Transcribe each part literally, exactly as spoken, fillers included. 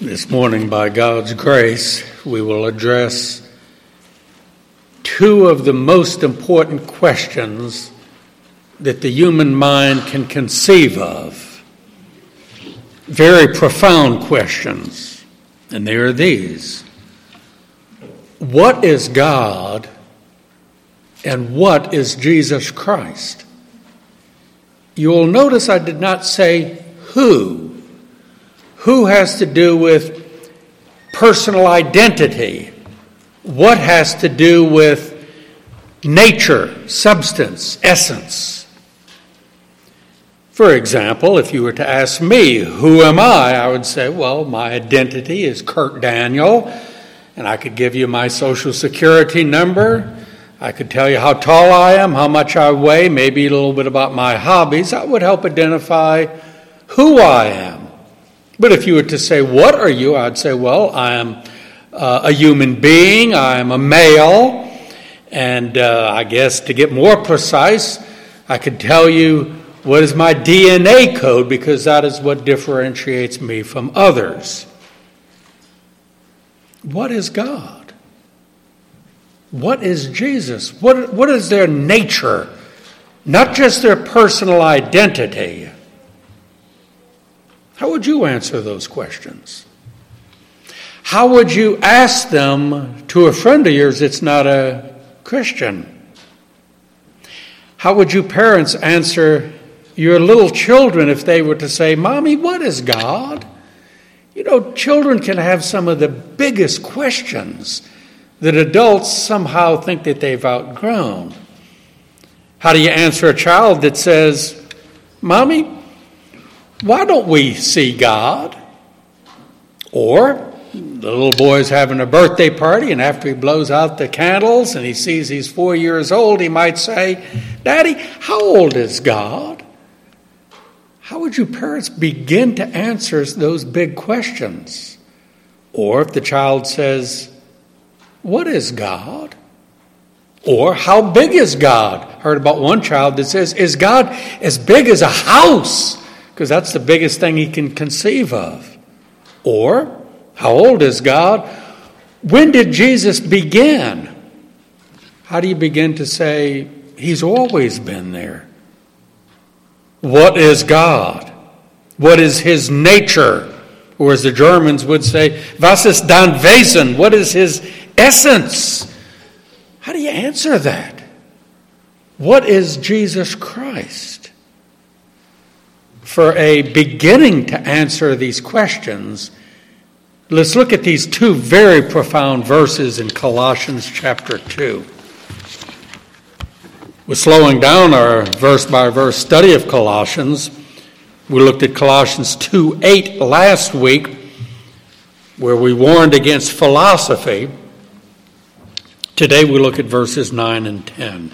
This morning, by God's grace, we will address two of the most important questions that the human mind can conceive of. Very profound questions, and they are these. What is God, and what is Jesus Christ? You will notice I did not say who. Who has to do with personal identity? What has to do with nature, substance, essence? For example, if you were to ask me, who am I? I would say, well, my identity is Kurt Daniel, and I could give you my social security number. I could tell you how tall I am, how much I weigh, maybe a little bit about my hobbies. That would help identify who I am. But if you were to say, what are you? I'd say, well, I am uh, a human being. I am a male. And uh, I guess to get more precise, I could tell you what is my D N A code, because that is what differentiates me from others. What is God? What is Jesus? What, what is their nature? Not just their personal identity. How would you answer those questions? How would you ask them to a friend of yours that's not a Christian? How would you parents answer your little children if they were to say, Mommy, what is God? You know, children can have some of the biggest questions that adults somehow think that they've outgrown. How do you answer a child that says, Mommy, why don't we see God? Or the little boy's having a birthday party, and after he blows out the candles and he sees he's four years old, he might say, Daddy, how old is God? How would you parents begin to answer those big questions? Or if the child says, what is God? Or how big is God? I heard about one child that says, is God as big as a house? Because that's the biggest thing he can conceive of. Or, how old is God? When did Jesus begin? How do you begin to say, he's always been there? What is God? What is his nature? Or as the Germans would say, was ist dein Wesen? What is his essence? How do you answer that? What is Jesus Christ? For a beginning to answer these questions, let's look at these two very profound verses in Colossians chapter two. We're slowing down our verse-by-verse study of Colossians. We looked at Colossians two eight last week, where we warned against philosophy. Today we look at verses nine and ten.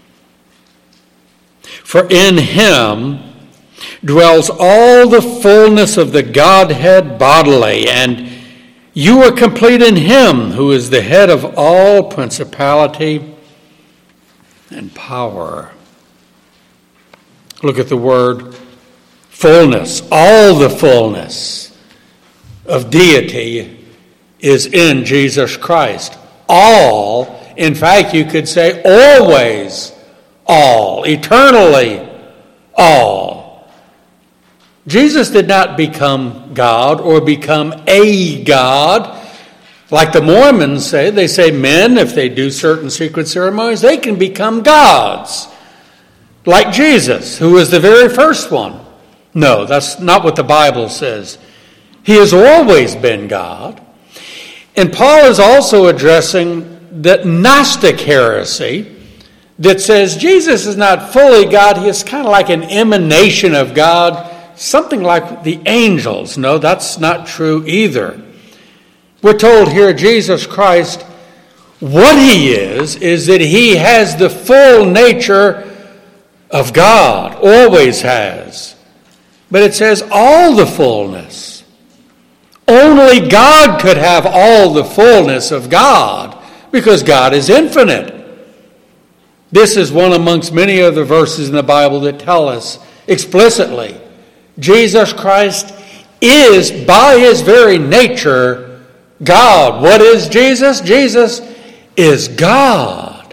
For in him dwells all the fullness of the Godhead bodily, and you are complete in him, who is the head of all principality and power. Look at the word fullness. All the fullness of deity is in Jesus Christ. All, in fact, you could say always all, eternally all. Jesus did not become God or become a God. Like the Mormons say, they say men, if they do certain secret ceremonies, they can become gods. Like Jesus, who was the very first one. No, that's not what the Bible says. He has always been God. And Paul is also addressing the Gnostic heresy that says Jesus is not fully God. He is kind of like an emanation of God. Something like the angels. No, that's not true either. We're told here Jesus Christ, what he is, is that he has the full nature of God, always has. But it says all the fullness. Only God could have all the fullness of God, because God is infinite. This is one amongst many other verses in the Bible that tell us explicitly Jesus Christ is by his very nature God. What is Jesus? Jesus is God.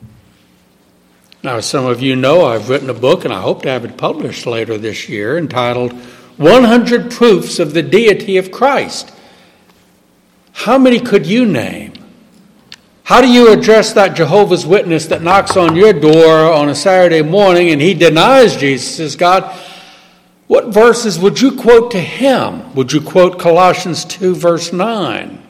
Now, as some of you know, I've written a book, and I hope to have it published later this year, entitled one hundred Proofs of the Deity of Christ. How many could you name? How do you address that Jehovah's Witness that knocks on your door on a Saturday morning and he denies Jesus as God? What verses would you quote to him? Would you quote Colossians two, verse nine?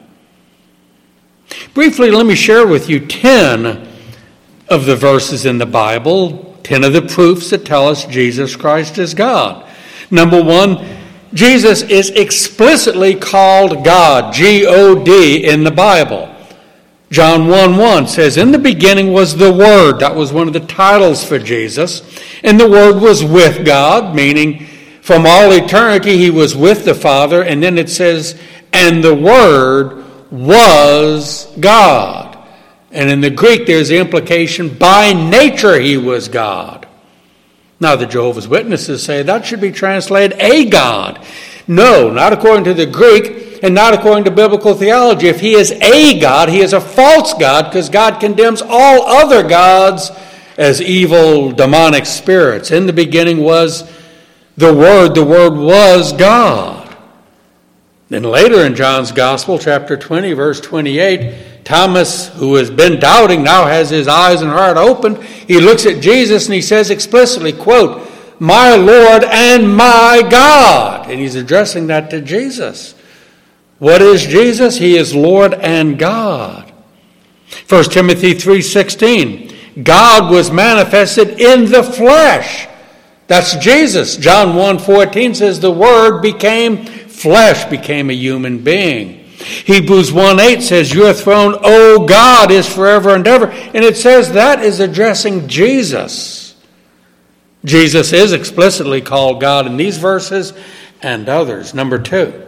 Briefly, let me share with you ten of the verses in the Bible, ten of the proofs that tell us Jesus Christ is God. Number one, Jesus is explicitly called God, G O D, in the Bible. John one one says, in the beginning was the Word. That was one of the titles for Jesus. And the Word was with God, meaning from all eternity he was with the Father. And then it says, and the Word was God. And in the Greek there's the implication, by nature he was God. Now the Jehovah's Witnesses say that should be translated a God. No, not according to the Greek and not according to biblical theology. If he is a God, he is a false God, because God condemns all other gods as evil, demonic spirits. In the beginning was the Word. The Word was God. Then later in John's Gospel, chapter twenty, verse twenty-eight, Thomas, who has been doubting, now has his eyes and heart opened. He looks at Jesus and he says explicitly, quote, my Lord and my God. And he's addressing that to Jesus. What is Jesus? He is Lord and God. First Timothy three sixteen, God was manifested in the flesh. That's Jesus. John one fourteen says the Word became flesh, became a human being. Hebrews one eight says, your throne, O God, is forever and ever. And it says that is addressing Jesus. Jesus is explicitly called God in these verses and others. Number two,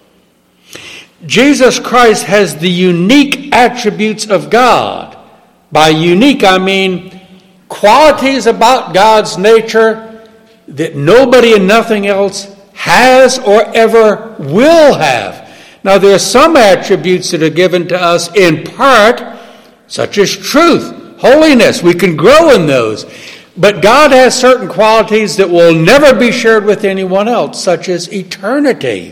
Jesus Christ has the unique attributes of God. By unique, I mean qualities about God's nature that nobody and nothing else has or ever will have. Now, there are some attributes that are given to us in part, such as truth, holiness. We can grow in those. But God has certain qualities that will never be shared with anyone else, such as eternity.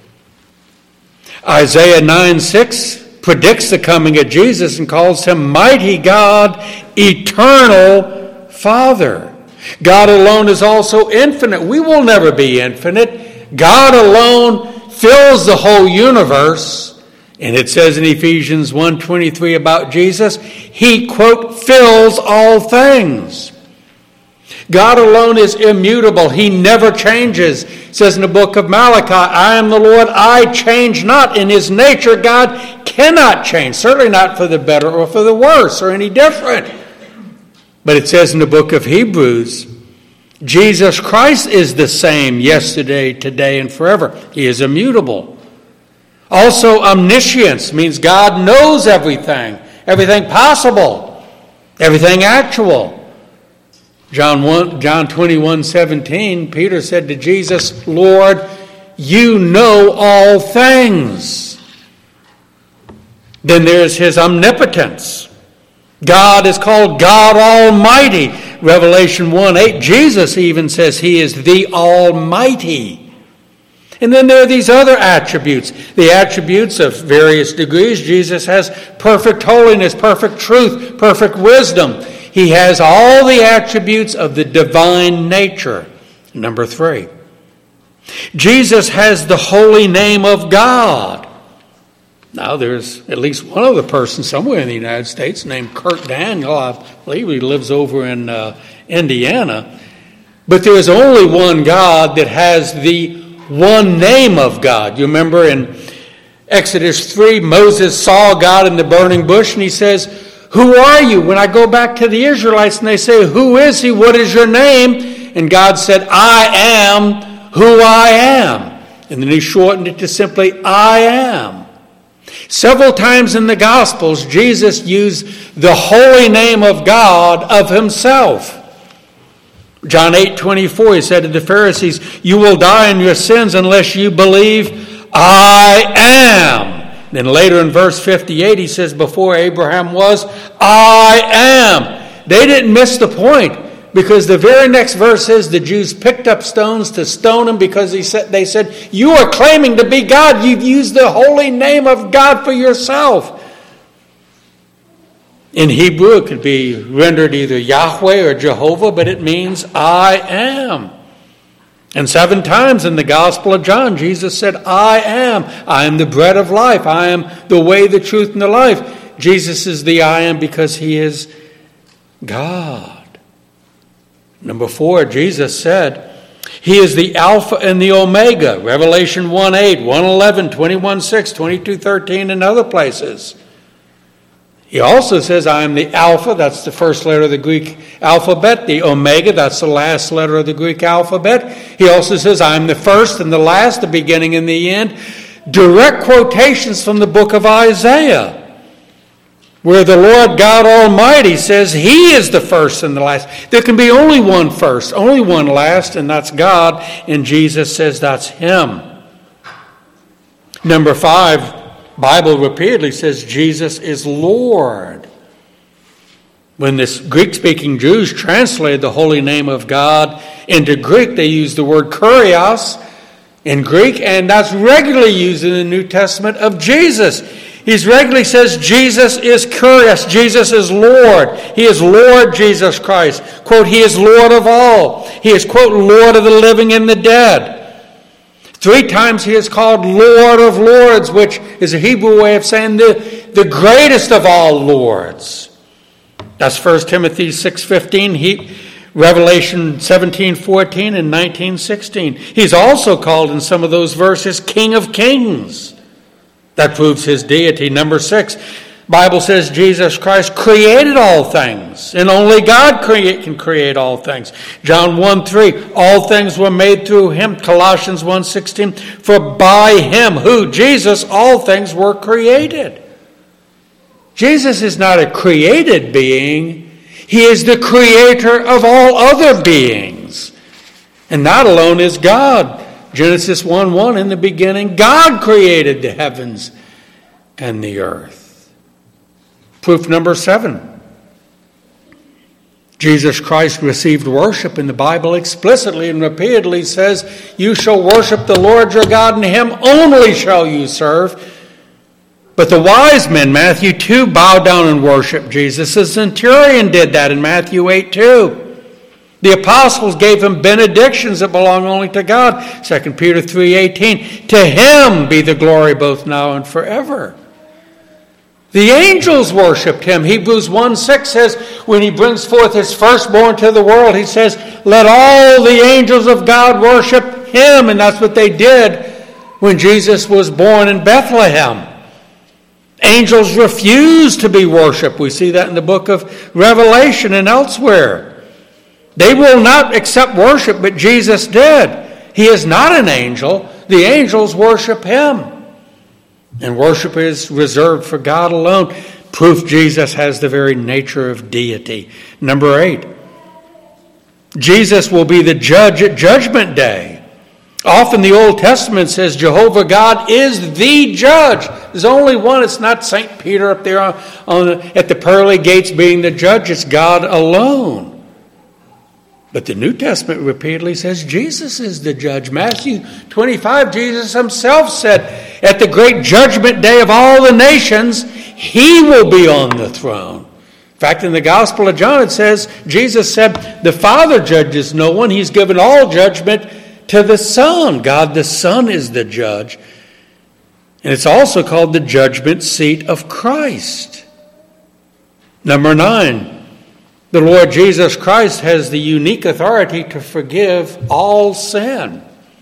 Isaiah nine six predicts the coming of Jesus and calls him mighty God, eternal Father. God alone is also infinite. We will never be infinite. God alone fills the whole universe. And it says in Ephesians one twenty-three about Jesus, he, quote, fills all things. God alone is immutable. He never changes. It says in the book of Malachi, I am the Lord, I change not. In his nature, God cannot change. Certainly not for the better or for the worse or any different. But it says in the book of Hebrews, Jesus Christ is the same yesterday, today, and forever. He is immutable. Also, omniscience means God knows everything, everything possible, everything actual. John one, John twenty-one seventeen, Peter said to Jesus, Lord, you know all things. Then there's his omnipotence. God is called God Almighty. Revelation one eight, Jesus even says he is the Almighty. And then there are these other attributes, the attributes of various degrees. Jesus has perfect holiness, perfect truth, perfect wisdom. He has all the attributes of the divine nature. Number three, Jesus has the holy name of God. Now, there's at least one other person somewhere in the United States named Kurt Daniel. I believe he lives over in uh, Indiana. But there is only one God that has the one name of God. You remember in Exodus three, Moses saw God in the burning bush, and he says, who are you? When I go back to the Israelites and they say, who is he? What is your name? And God said, I am who I am. And then he shortened it to simply, I am. Several times in the Gospels, Jesus used the holy name of God of himself. John eight twenty-four, he said to the Pharisees, you will die in your sins unless you believe I am. Then later in verse fifty-eight, he says, before Abraham was, I am. They didn't miss the point, because the very next verse says the Jews picked up stones to stone him because he said, they said, you are claiming to be God. You've used the holy name of God for yourself. In Hebrew, it could be rendered either Yahweh or Jehovah, but it means I am. And seven times in the Gospel of John, Jesus said, I am. I am the bread of life. I am the way, the truth, and the life. Jesus is the I am because he is God. Number four, Jesus said, he is the Alpha and the Omega. Revelation one eight, one eleven, twenty-one six, twenty-two thirteen, and other places. He also says, I am the Alpha, that's the first letter of the Greek alphabet. The Omega, that's the last letter of the Greek alphabet. He also says, I am the first and the last, the beginning and the end. Direct quotations from the book of Isaiah, where the Lord God Almighty says he is the first and the last. There can be only one first, only one last, and that's God. And Jesus says that's him. Number five, Bible repeatedly says Jesus is Lord. When this Greek-speaking Jews translated the holy name of God into Greek, they used the word kurios in Greek, and that's regularly used in the New Testament of Jesus. He regularly says Jesus is kurios, Jesus is Lord. He is Lord Jesus Christ. Quote, he is Lord of all. He is, quote, Lord of the living and the dead. Three times he is called Lord of Lords, which is a Hebrew way of saying the, the greatest of all lords. That's First Timothy six fifteen, he, Revelation seventeen fourteen, and nineteen sixteen. He's also called in some of those verses King of Kings. That proves his deity. Number six, Bible says Jesus Christ created all things, and only God create, can create all things. John one three, all things were made through him. Colossians one sixteen, for by him, who? Jesus, all things were created. Jesus is not a created being. He is the creator of all other beings. And that alone is God. Genesis one one, in the beginning, God created the heavens and the earth. Proof number seven. Jesus Christ received worship, and the Bible explicitly and repeatedly says, you shall worship the Lord your God, and him only shall you serve. But the wise men, Matthew two, bowed down and worshiped Jesus. The centurion did that in Matthew eight two. The apostles gave him benedictions that belong only to God. Second Peter three eighteen, to him be the glory both now and forever. The angels worshipped him. Hebrews one six says, when he brings forth his firstborn to the world, he says, let all the angels of God worship him. And that's what they did when Jesus was born in Bethlehem. Angels refused to be worshipped. We see that in the book of Revelation and elsewhere. They will not accept worship, but Jesus did. He is not an angel. The angels worship him. And worship is reserved for God alone. Proof Jesus has the very nature of deity. Number eight, Jesus will be the judge at Judgment Day. Often the Old Testament says Jehovah God is the judge. There's only one. It's not Saint Peter up there on, on, at the pearly gates being the judge. It's God alone. But the New Testament repeatedly says Jesus is the judge. Matthew twenty-five, Jesus himself said, at the great judgment day of all the nations, he will be on the throne. In fact, in the Gospel of John, it says, Jesus said, the Father judges no one. He's given all judgment to the Son. God the Son is the judge. And it's also called the judgment seat of Christ. Number nine, the Lord Jesus Christ has the unique authority to forgive all sin.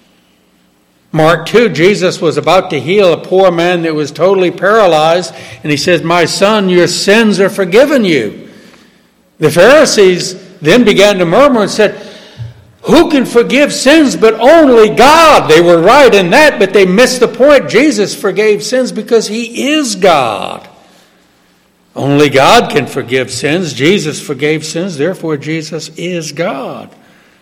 Mark two, Jesus was about to heal a poor man that was totally paralyzed, and he says, my son, your sins are forgiven you. The Pharisees then began to murmur and said, who can forgive sins but only God? They were right in that, but they missed the point. Jesus forgave sins because he is God. Only God can forgive sins. Jesus forgave sins, therefore Jesus is God.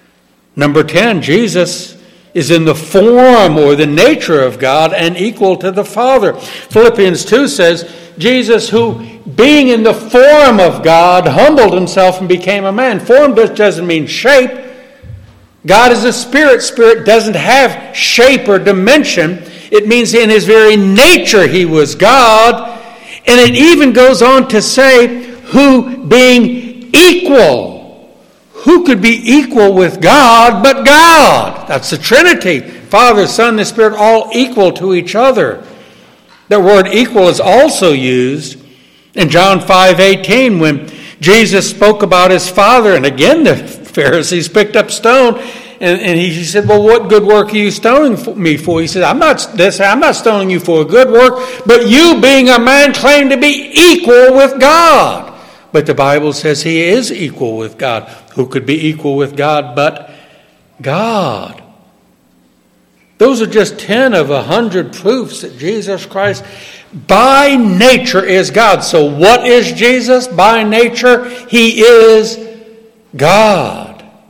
Number ten, Jesus is in the form or the nature of God and equal to the Father. Philippians two says, Jesus, who being in the form of God, humbled himself and became a man. Form just doesn't mean shape. God is a spirit. Spirit doesn't have shape or dimension. It means in his very nature he was God. And it even goes on to say, who being equal. Who could be equal with God but God? That's the Trinity. Father, Son, and the Spirit, all equal to each other. The word equal is also used in John five eighteen when Jesus spoke about his Father. And again, the Pharisees picked up stone. And, and he, he said, well, what good work are you stoning me for? He said, I'm not, this, I'm not stoning you for a good work, but you being a man claim to be equal with God. But the Bible says he is equal with God. Who could be equal with God but God? Those are just ten of a hundred proofs that Jesus Christ by nature is God. So what is Jesus? By nature, he is God.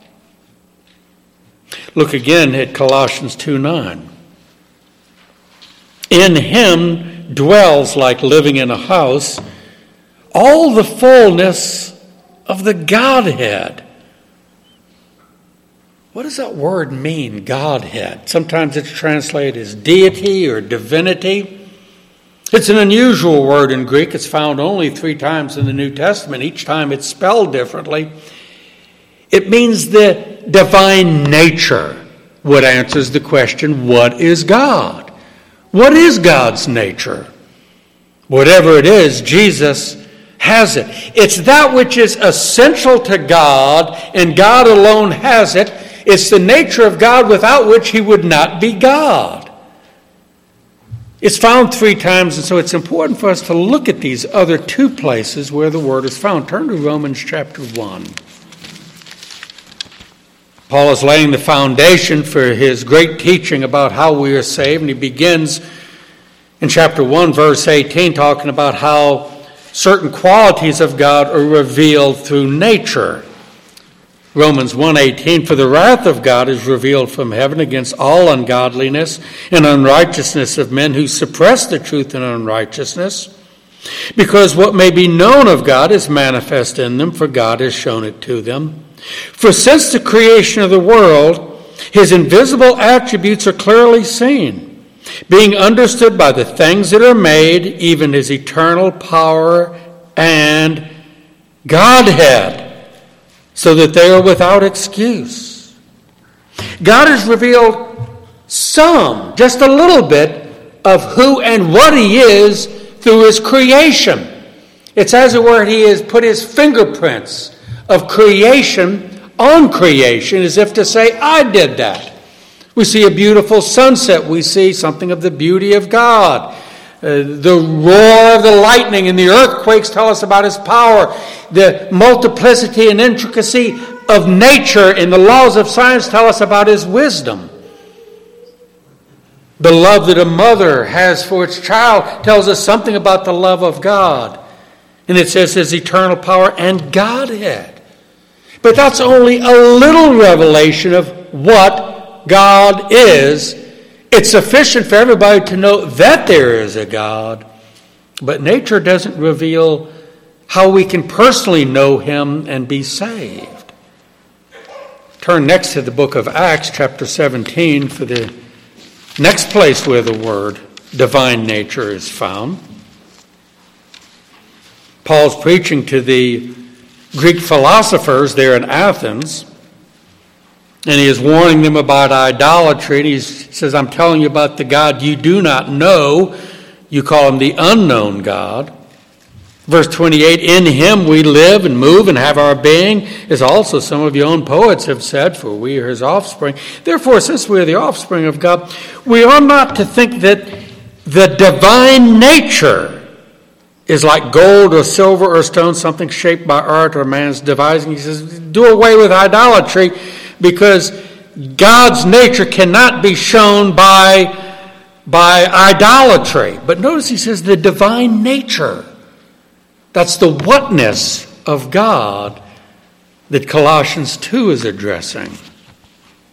Look again at Colossians two nine. In him dwells, like living in a house, all the fullness of the Godhead. What does that word mean, Godhead? Sometimes it's translated as deity or divinity. It's an unusual word in Greek. It's found only three times in the New Testament. Each time it's spelled differently. It means the divine nature, what answers the question, what is God? What is God's nature? Whatever it is, Jesus has it. It's that which is essential to God, and God alone has it. It's the nature of God without which he would not be God. It's found three times, and so it's important for us to look at these other two places where the word is found. Turn to Romans chapter one. Paul is laying the foundation for his great teaching about how we are saved, and he begins in chapter one, verse eighteen, talking about how certain qualities of God are revealed through nature. Romans one eighteen, for the wrath of God is revealed from heaven against all ungodliness and unrighteousness of men who suppress the truth in unrighteousness, because what may be known of God is manifest in them, for God has shown it to them. For since the creation of the world, his invisible attributes are clearly seen, being understood by the things that are made, even his eternal power and Godhead, so that they are without excuse. God has revealed some, just a little bit, of who and what he is through his creation. It's as it were he has put his fingerprints of creation on creation, as if to say, I did that. We see a beautiful sunset. We see something of the beauty of God. Uh, the roar of the lightning and the earthquakes tell us about his power. The multiplicity and intricacy of nature and the laws of science tell us about his wisdom. The love that a mother has for its child tells us something about the love of God. And it says his eternal power and Godhead. But that's only a little revelation of what God is. It's sufficient for everybody to know that there is a God. But nature doesn't reveal how we can personally know him and be saved. Turn next to the book of Acts, chapter seventeen, for the next place where the word divine nature is found. Paul's preaching to the Greek philosophers there in Athens, and he is warning them about idolatry. And he says, I'm telling you about the God you do not know. You call him the unknown God. Verse twenty-eight, in him we live and move and have our being, as also some of your own poets have said, for we are his offspring. Therefore, since we are the offspring of God, we are not to think that the divine nature is like gold or silver or stone, something shaped by art or man's devising. He says, do away with idolatry, because God's nature cannot be shown by, by idolatry. But notice he says the divine nature. That's the whatness of God that Colossians two is addressing.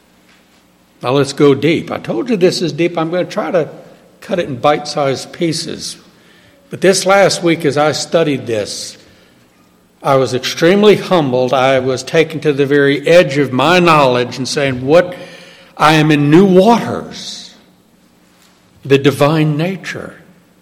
Now let's go deep. I told you this is deep. I'm going to try to cut it in bite-sized pieces. But this last week as I studied this, I was extremely humbled. I was taken to the very edge of my knowledge and saying, what, I am in new waters. The divine nature.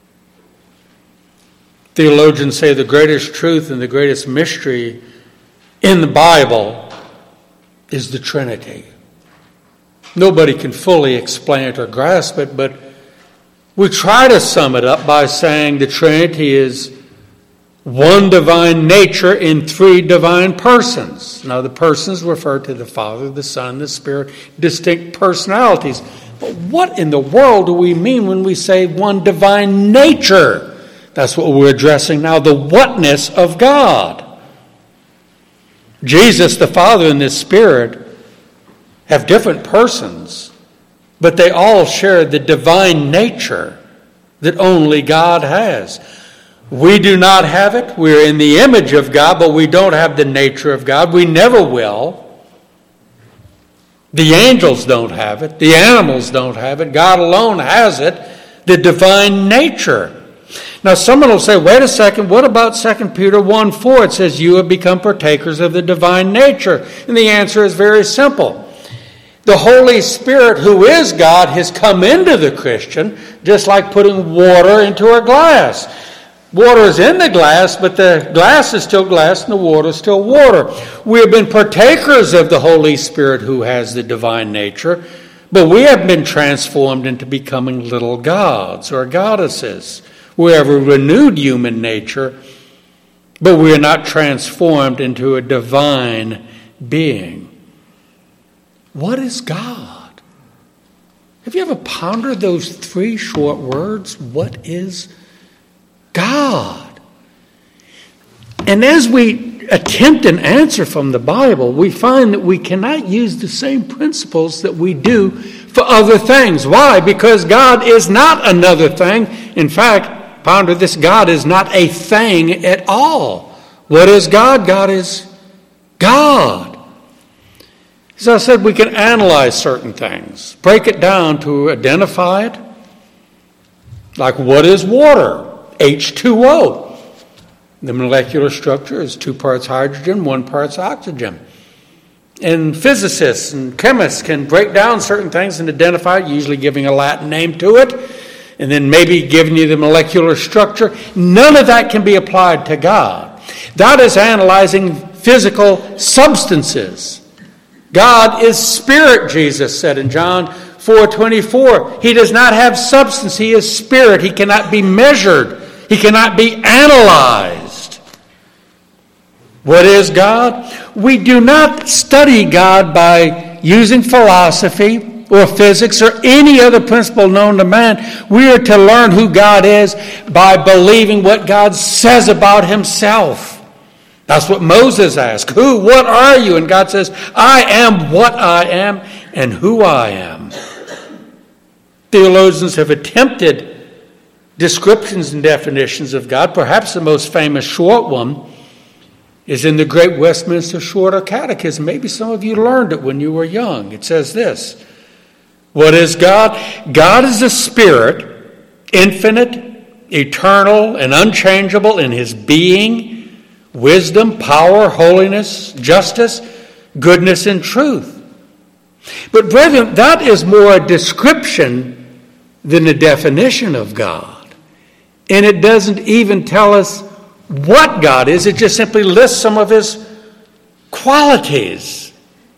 Theologians say the greatest truth and the greatest mystery in the Bible is the Trinity. Nobody can fully explain it or grasp it, but we try to sum it up by saying the Trinity is one divine nature in three divine persons. Now, the persons refer to the Father, the Son, the Spirit, distinct personalities. But what in the world do we mean when we say one divine nature? That's what we're addressing now, the whatness of God. Jesus, the Father, and the Spirit have different persons, but they all share the divine nature that only God has. We do not have it. We're in the image of God, but we don't have the nature of God. We never will. The angels don't have it. The animals don't have it. God alone has it, the divine nature. Now, someone will say, wait a second, what about Second Peter one four? It says, you have become partakers of the divine nature. And the answer is very simple. The Holy Spirit, who is God, has come into the Christian, just like putting water into a glass. Water is in the glass, but the glass is still glass and the water is still water. We have been partakers of the Holy Spirit who has the divine nature, but we have been transformed into becoming little gods or goddesses. We have a renewed human nature, but we are not transformed into a divine being. What is God? Have you ever pondered those three short words? What is God? And as we attempt an answer from the Bible, we find that we cannot use the same principles that we do for other things. Why? Because God is not another thing. In fact, ponder this, God is not a thing at all. What is God? God is God. As I said, we can analyze certain things, break it down to identify it. Like, what is water? H two O. The molecular structure is two parts hydrogen, one part oxygen. And physicists and chemists can break down certain things and identify it, usually giving a Latin name to it, and then maybe giving you the molecular structure. None of that can be applied to God. That is analyzing physical substances. God is spirit, Jesus said in John four twenty-four. He does not have substance. He is spirit. He cannot be measured. He cannot be analyzed. What is God? We do not study God by using philosophy or physics or any other principle known to man. We are to learn who God is by believing what God says about himself. That's what Moses asked. Who, what are you? And God says, I am what I am and who I am. Theologians have attempted descriptions and definitions of God. Perhaps the most famous short one is in the Great Westminster Shorter Catechism. Maybe some of you learned it when you were young. It says this. What is God? God is a spirit, infinite, eternal, and unchangeable in his being, wisdom, power, holiness, justice, goodness, and truth. But brethren, that is more a description than a definition of God. And it doesn't even tell us what God is. It just simply lists some of his qualities.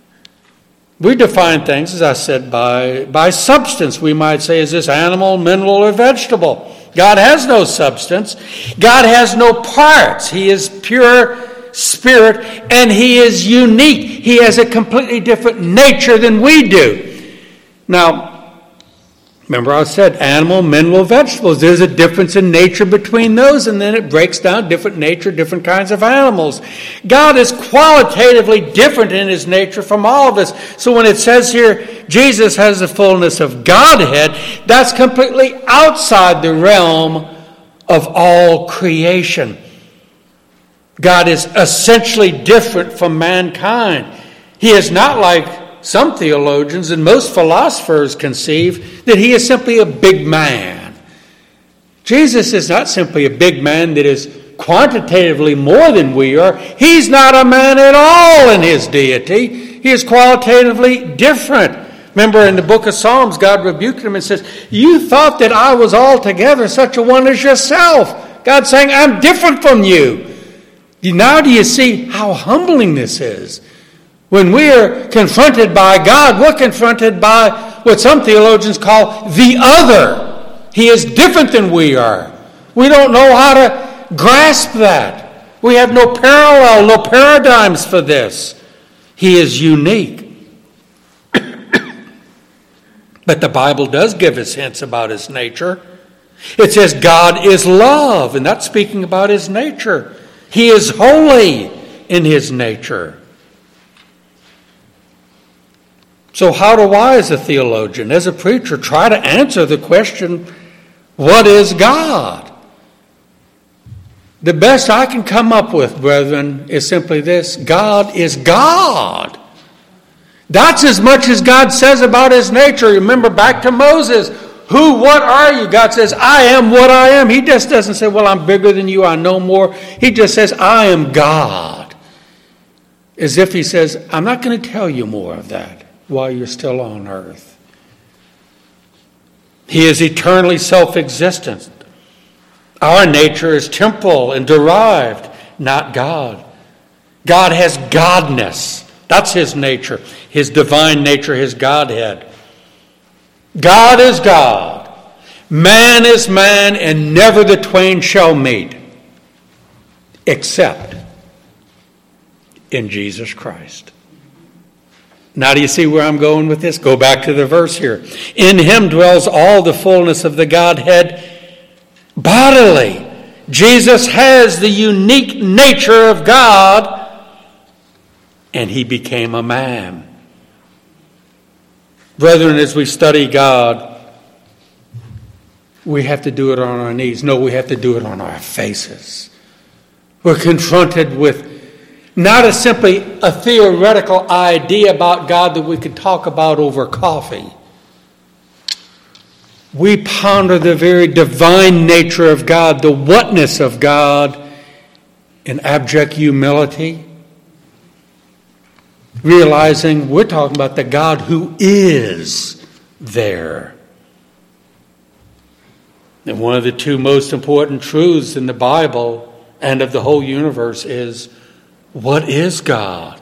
We define things, as I said, by, by substance. We might say, is this animal, mineral, or vegetable? God has no substance. God has no parts. He is pure spirit, and he is unique. He has a completely different nature than we do. Now, remember I said animal, mineral, vegetables. There's a difference in nature between those, and then it breaks down different nature, different kinds of animals. God is qualitatively different in his nature from all of us. So when it says here, Jesus has the fullness of Godhead, that's completely outside the realm of all creation. God is essentially different from mankind. He is not like some theologians and most philosophers conceive that he is simply a big man. Jesus is not simply a big man that is quantitatively more than we are. He's not a man at all in his deity. He is qualitatively different. Remember in the book of Psalms, God rebuked him and says, you thought that I was altogether such a one as yourself. God's saying, I'm different from you. Now do you see how humbling this is? When we are confronted by God, we're confronted by what some theologians call the other. He is different than we are. We don't know how to grasp that. We have no parallel, no paradigms for this. He is unique. But the Bible does give us hints about his nature. It says God is love, and that's speaking about his nature. He is holy in his nature. So how do I, as a theologian, as a preacher, try to answer the question, what is God? The best I can come up with, brethren, is simply this: God is God. That's as much as God says about his nature. Remember back to Moses. Who, what are you? God says, I am what I am. He just doesn't say, well, I'm bigger than you, I know more. He just says, I am God. As if he says, I'm not going to tell you more of that while you're still on earth. He is eternally self-existent. Our nature is temporal and derived, not God. God has godness. That's his nature, his divine nature, his Godhead. God is God. Man is man, and never the twain shall meet, except in Jesus Christ. Now do you see where I'm going with this? Go back to the verse here. In him dwells all the fullness of the Godhead bodily. Jesus has the unique nature of God, and he became a man. Brethren, as we study God, we have to do it on our knees. No, we have to do it on our faces. We're confronted with not a simply a theoretical idea about God that we could talk about over coffee. We ponder the very divine nature of God, the whatness of God in abject humility, realizing we're talking about the God who is there. And one of the two most important truths in the Bible and of the whole universe is, what is God?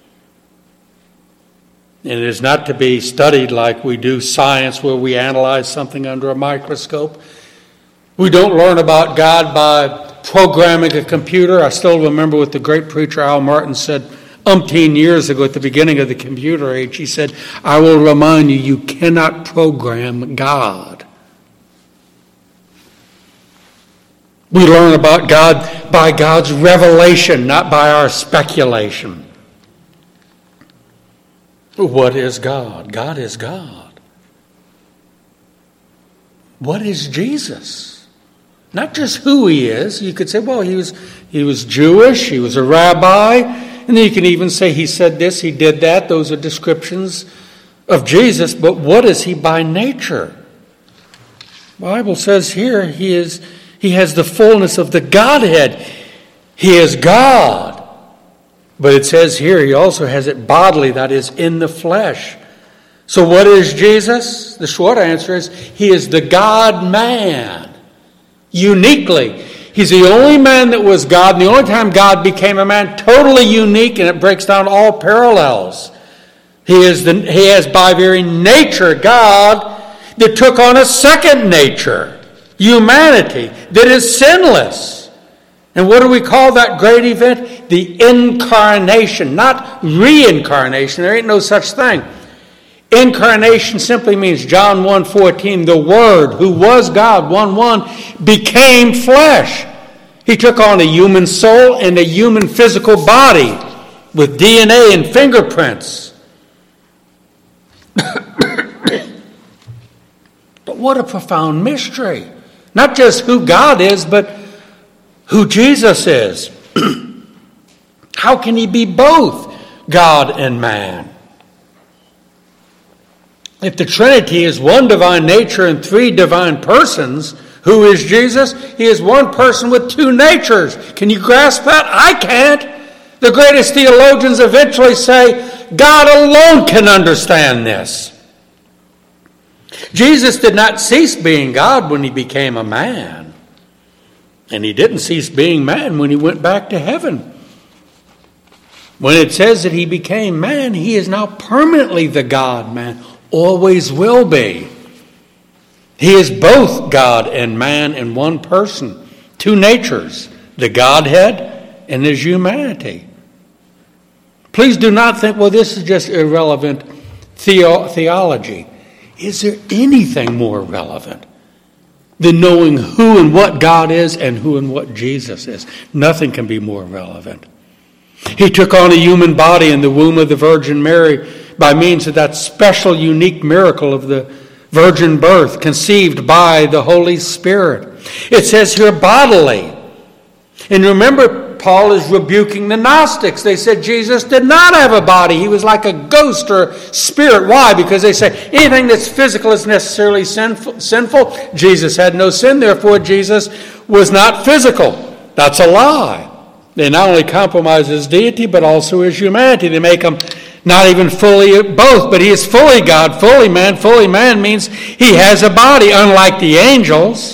And it is not to be studied like we do science, where we analyze something under a microscope. We don't learn about God by programming a computer. I still remember what the great preacher Al Martin said umpteen years ago at the beginning of the computer age. He said, I will remind you, you cannot program God. We learn about God by God's revelation, not by our speculation. What is God? God is God. What is Jesus? Not just who he is. You could say, well, he was he was Jewish, he was a rabbi, and then you can even say he said this, he did that. Those are descriptions of Jesus, but what is he by nature? The Bible says here he is he has the fullness of the Godhead. He is God. But it says here he also has it bodily, that is, in the flesh. So what is Jesus? The short answer is he is the God-man. Uniquely. He's the only man that was God, and the only time God became a man, totally unique, and it breaks down all parallels. He is the, he has by very nature God that took on a second nature, humanity, that is sinless. And what do we call that great event? The incarnation, not reincarnation. There ain't no such thing. Incarnation simply means, John one fourteen, the Word, who was God, one one, became flesh. He took on a human soul and a human physical body with D N A and fingerprints. But what a profound mystery. Not just who God is, but who Jesus is. How can he be both God and man? If the Trinity is one divine nature and three divine persons, who is Jesus? He is one person with two natures. Can you grasp that? I can't. The greatest theologians eventually say, God alone can understand this. Jesus did not cease being God when he became a man. And he didn't cease being man when he went back to heaven. When it says that he became man, he is now permanently the God-man. Always will be. He is both God and man in one person. Two natures, the Godhead and his humanity. Please do not think, well, this is just irrelevant theo- theology. Is there anything more relevant than knowing who and what God is and who and what Jesus is? Nothing can be more relevant. He took on a human body in the womb of the Virgin Mary by means of that special, unique miracle of the virgin birth conceived by the Holy Spirit. It says here bodily. And remember, Paul is rebuking the Gnostics. They said Jesus did not have a body. He was like a ghost or spirit. Why? Because they say anything that's physical is necessarily sinful. sinful. Jesus had no sin, therefore Jesus was not physical. That's a lie. They not only compromise his deity, but also his humanity. They make him not even fully both, but he is fully God, fully man. Fully man means he has a body, unlike the angels.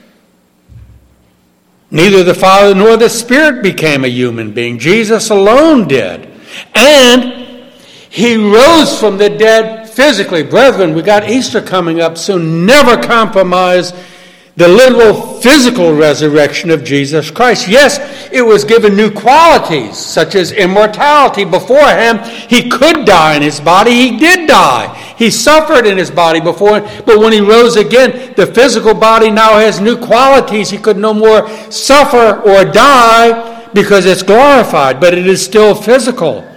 Neither the Father nor the Spirit became a human being. Jesus alone did. And he rose from the dead physically. Brethren, we got Easter coming up soon. Never compromise the literal physical resurrection of Jesus Christ. Yes, it was given new qualities, such as immortality. Before him, he could die in his body. He did die. He suffered in his body before, but when he rose again, the physical body now has new qualities. He could no more suffer or die because it's glorified, but it is still physical.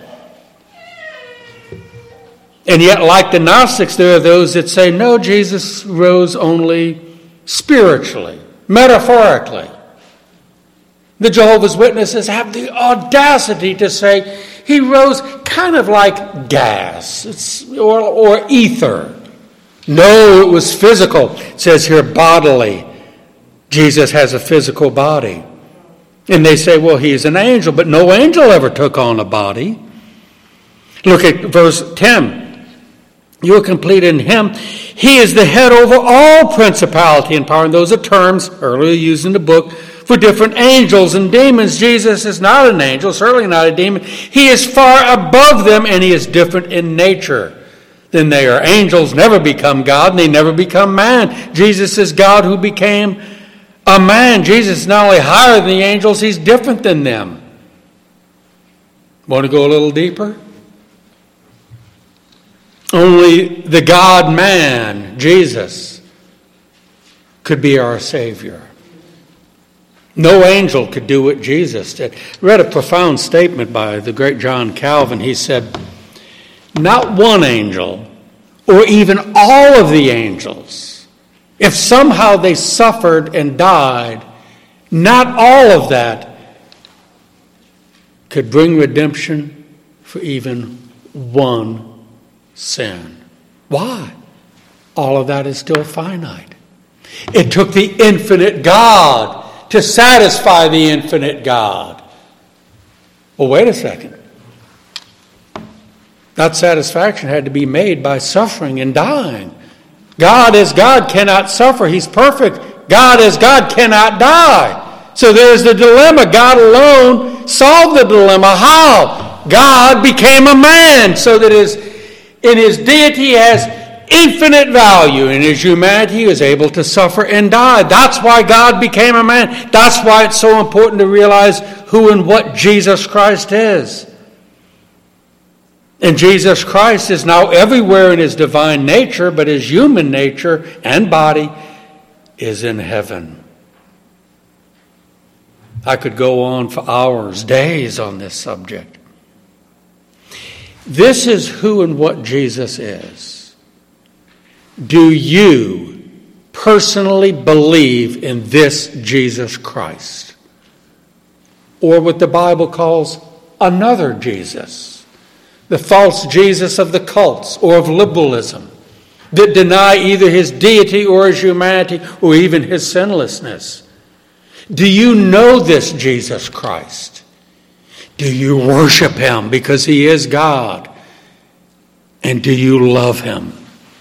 And yet, like the Gnostics, there are those that say, no, Jesus rose only spiritually, metaphorically. The Jehovah's Witnesses have the audacity to say he rose kind of like gas it's, or, or ether. No, it was physical. It says here bodily. Jesus has a physical body. And they say, well, he's an angel, but no angel ever took on a body. Look at verse ten. You are complete in him. He is the head over all principality and power. And those are terms earlier used in the book for different angels and demons. Jesus is not an angel, certainly not a demon. He is far above them, and he is different in nature than they are. Angels never become God, and they never become man. Jesus is God who became a man. Jesus is not only higher than the angels, he's different than them. Want to go a little deeper? Only the God-man, Jesus, could be our Savior. No angel could do what Jesus did. I read a profound statement by the great John Calvin. He said, not one angel, or even all of the angels, if somehow they suffered and died, not all of that could bring redemption for even one sin. Why? All of that is still finite. It took the infinite God to satisfy the infinite God. Well, wait a second. That satisfaction had to be made by suffering and dying. God as God cannot suffer. He's perfect. God as God cannot die. So there's the dilemma. God alone solved the dilemma. How? God became a man so that his in his deity has infinite value. In his humanity, he was able to suffer and die. That's why God became a man. That's why it's so important to realize who and what Jesus Christ is. And Jesus Christ is now everywhere in his divine nature, but his human nature and body is in heaven. I could go on for hours, days on this subject. This is who and what Jesus is. Do you personally believe in this Jesus Christ? Or what the Bible calls another Jesus? The false Jesus of the cults or of liberalism that deny either his deity or his humanity or even his sinlessness. Do you know this Jesus Christ? Do you worship him because he is God? And do you love him?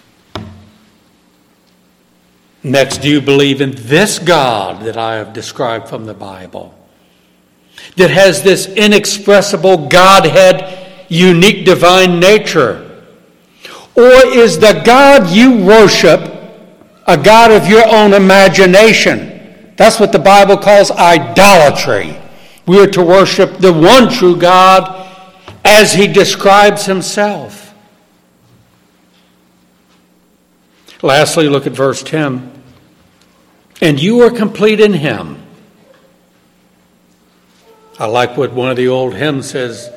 Next, do you believe in this God that I have described from the Bible? That has this inexpressible Godhead, unique divine nature? Or is the God you worship a God of your own imagination? That's what the Bible calls idolatry. We are to worship the one true God as he describes himself. Lastly, look at verse ten. And you are complete in him. I like what one of the old hymns says.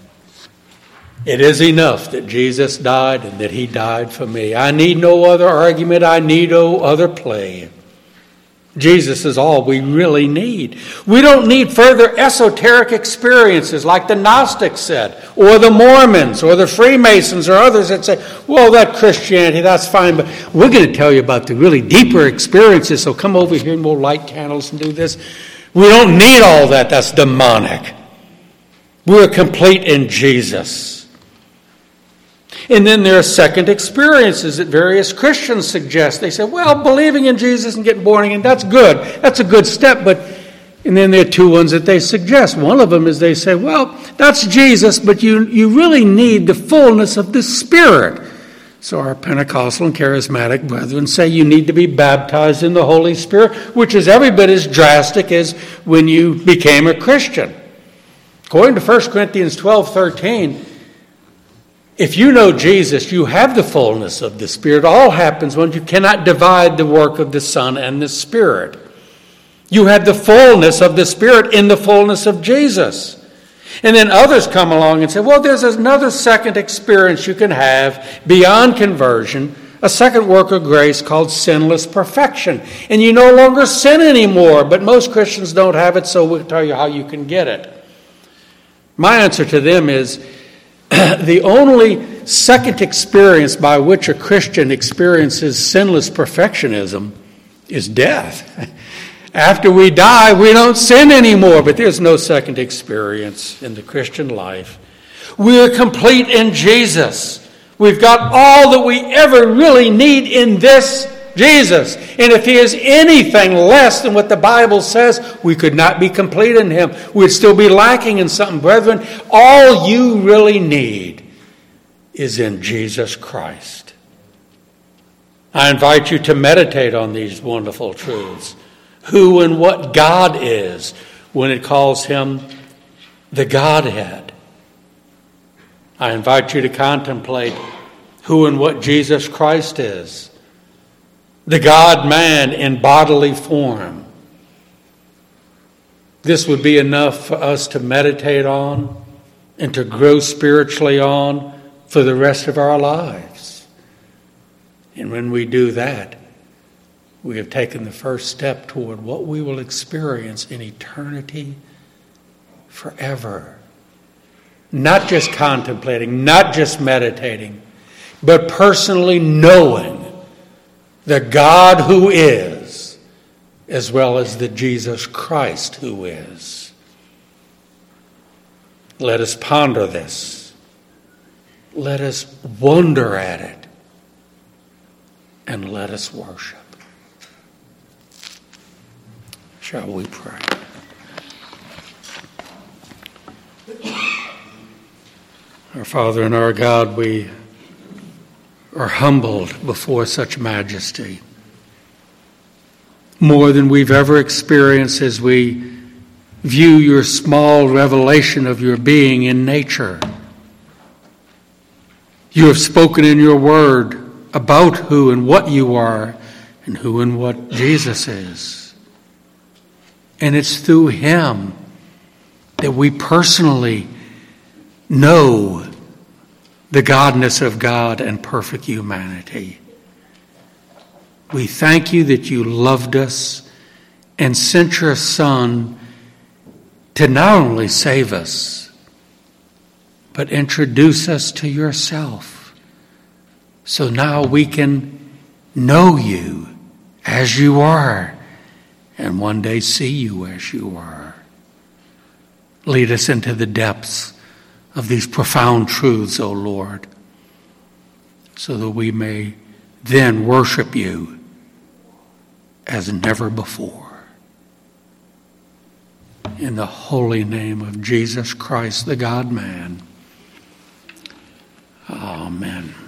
It is enough that Jesus died and that he died for me. I need no other argument. I need no other play. Jesus is all we really need. We don't need further esoteric experiences like the Gnostics said, or the Mormons, or the Freemasons, or others that say, well, that Christianity, that's fine, but we're going to tell you about the really deeper experiences, so come over here and we'll light candles and do this. We don't need all that. That's demonic. We're complete in Jesus. And then there are second experiences that various Christians suggest. They say, well, believing in Jesus and getting born again, that's good. That's a good step. But and then there are two ones that they suggest. One of them is they say, well, that's Jesus, but you, you really need the fullness of the Spirit. So our Pentecostal and charismatic brethren say you need to be baptized in the Holy Spirit, which is every bit as drastic as when you became a Christian. According to First Corinthians twelve thirteen, if you know Jesus, you have the fullness of the Spirit. All happens when you cannot divide the work of the Son and the Spirit. You have the fullness of the Spirit in the fullness of Jesus. And then others come along and say, well, there's another second experience you can have beyond conversion, a second work of grace called sinless perfection. And you no longer sin anymore, but most Christians don't have it, so we'll tell you how you can get it. My answer to them is, the only second experience by which a Christian experiences sinless perfectionism is death. After we die, we don't sin anymore, but there's no second experience in the Christian life. We are complete in Jesus. We've got all that we ever really need in this Jesus. And if he is anything less than what the Bible says, we could not be complete in him. We'd still be lacking in something. Brethren, all you really need is in Jesus Christ. I invite you to meditate on these wonderful truths. Who and what God is when it calls him the Godhead. I invite you to contemplate who and what Jesus Christ is. The God-man in bodily form. This would be enough for us to meditate on and to grow spiritually on for the rest of our lives. And when we do that, we have taken the first step toward what we will experience in eternity forever. Not just contemplating, not just meditating, but personally knowing the God who is, as well as the Jesus Christ who is. Let us ponder this. Let us wonder at it. And let us worship. Shall we pray? Our Father and our God, we are humbled before such majesty. More than we've ever experienced as we view your small revelation of your being in nature. You have spoken in your word about who and what you are and who and what Jesus is. And it's through him that we personally know the godness of God and perfect humanity. We thank you that you loved us and sent your Son to not only save us, but introduce us to yourself So now we can know you as you are, and one day see you as you are. Lead us into the depths of these profound truths, O Lord, so that we may then worship you as never before. In the holy name of Jesus Christ, the God-man. Amen.